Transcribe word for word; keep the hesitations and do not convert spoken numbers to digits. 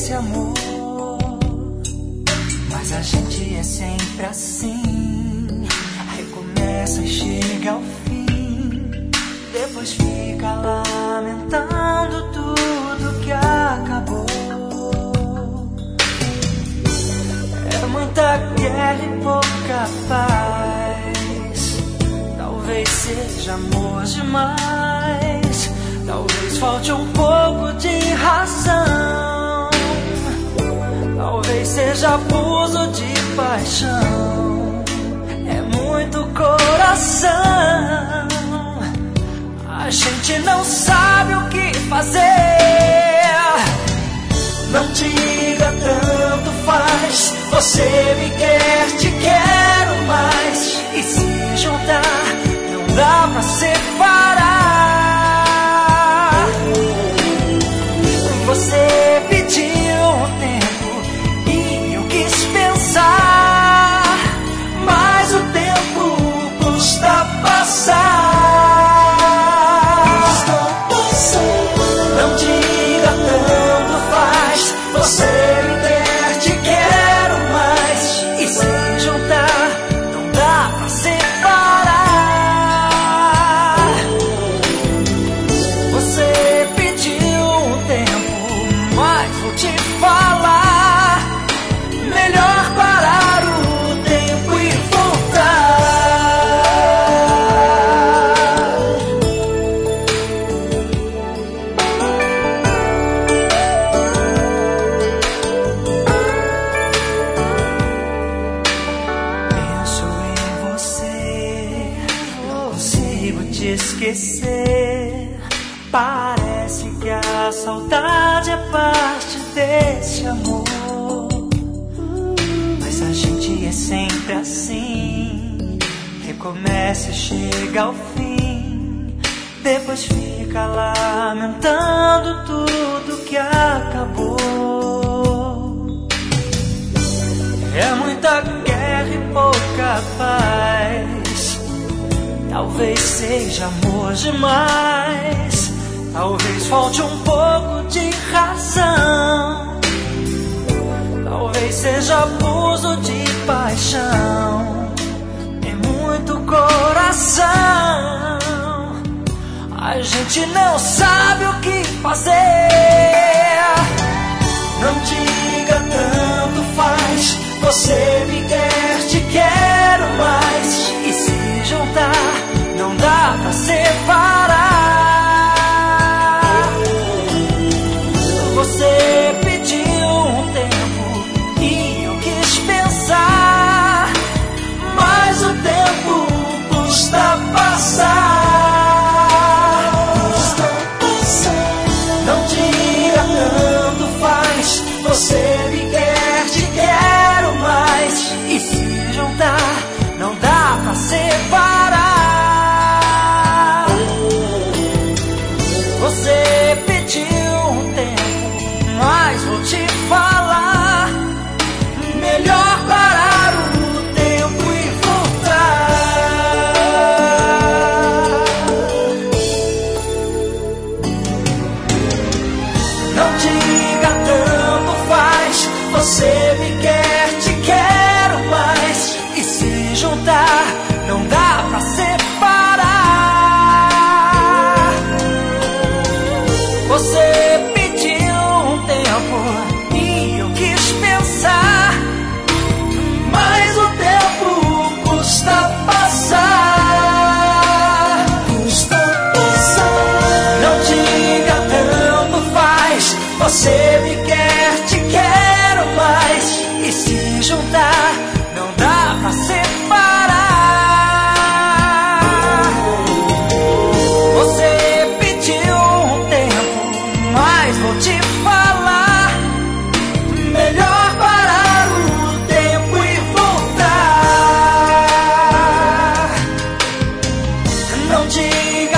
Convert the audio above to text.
desse amor. Mas a gente é sempre assim, recomeça e chega ao fim, depois fica lamentando tudo que acabou. É muita guerra e pouca paz, talvez seja amor demais, talvez falte um pouco de razão, talvez seja abuso de paixão, é muito coração. A gente não sabe o que fazer. Não diga tanto faz, você me quer, te quero mais. E se juntar, não dá pra separar. Você pediu um tempo e eu quis pensar, mas o tempo custa passar. Não diga tanto faz, você me quer, te quero mais. E se juntar, não dá pra separar. Você pediu um tempo, mas vou te falar, melhor parar o tempo e esquecer. Parece que a saudade é parte desse amor, mas a gente é sempre assim, recomeça e chega ao fim, depois fica lamentando tudo que acabou. É muita guerra e pouca paz, talvez seja amor demais, talvez falte um pouco de razão, talvez seja abuso de paixão, é muito coração. A gente não sabe o que fazer. Não diga tanto faz, você me quer, te quero mais. E se juntar, não dá pra separar. Você pediu um tempo e eu quis pensar, mas o tempo custa passar. Não diga tanto faz, você me quer, te quero mais. E se juntar, não dá pra separar. Você pediu um tempo, mas vou te falar, melhor parar o tempo e voltar. Não diga tanto faz, você me quer, te quero mais. E se juntar, não dá pra separar. Você pediu um tempo e eu quis pensar, mas o tempo custa passar. Custa passar. Não diga tanto faz, você me quer, te quero mais. E se juntar, não dá pra separar. Você pediu um tempo, mas vou te falar, melhor parar o tempo e voltar. Não diga